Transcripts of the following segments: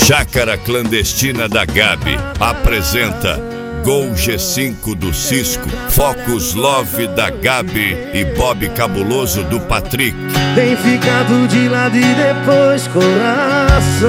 Chácara Clandestina da Gabi apresenta Gol G5 do Cisco, Focus Love da Gabi e Bob Cabuloso do Patrick. Tem ficado de lado e depois coração,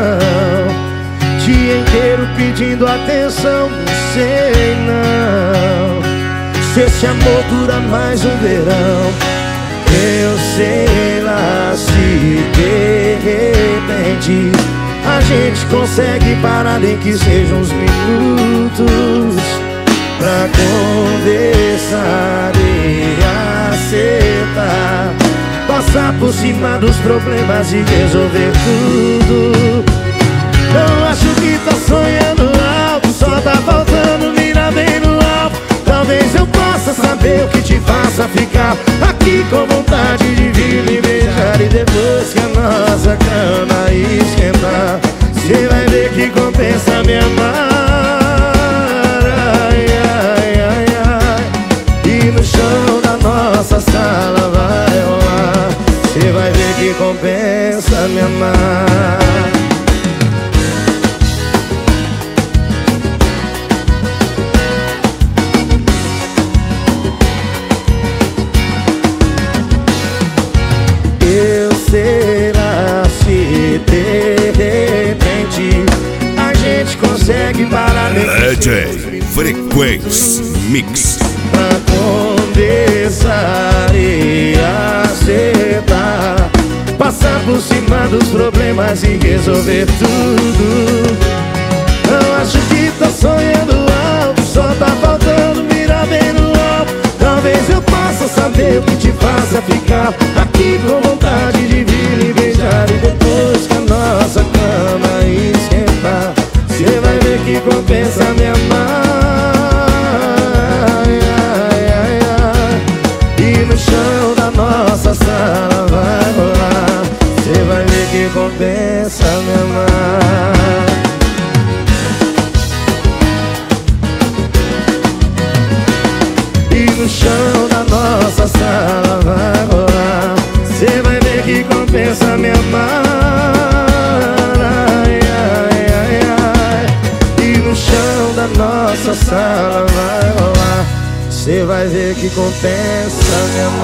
dia inteiro pedindo atenção, não sei não se esse amor dura mais um verão. Eu sei lá se de repente a gente consegue parar, nem que sejam uns minutos, pra conversar e acertar, passar por cima dos problemas e resolver tudo. Não acho que tá sonhando alto, só tá faltando mirar bem no alto. Talvez eu possa saber o que te faça ficar aqui com vontade de vir me beijar. E depois que a nossa cama esquentar, cê vai ver que compensa me amar. Ai, ai, ai, ai. E no chão da nossa sala vai rolar, cê vai ver que compensa me amar. Será se de repente a gente consegue parar DJ Frequência Mix, pra conversar e acertar, passar por cima dos problemas e resolver tudo. Não acho que tá sonhando alto, só tá faltando mirar bem no alto. Talvez eu possa saber o que te faça ficar aqui com vontade de vir lhe beijar. E depois que a nossa cama esquentar, cê vai ver que compensa me amar. Ai, ai, ai, ai. E no chão da nossa sala vai rolar, cê vai ver que compensa me amar. No chão da nossa sala vai rolar, cê vai ver que compensa me amar. Ai, ai, ai, ai. E no chão da nossa sala vai rolar, cê vai ver que compensa me amar.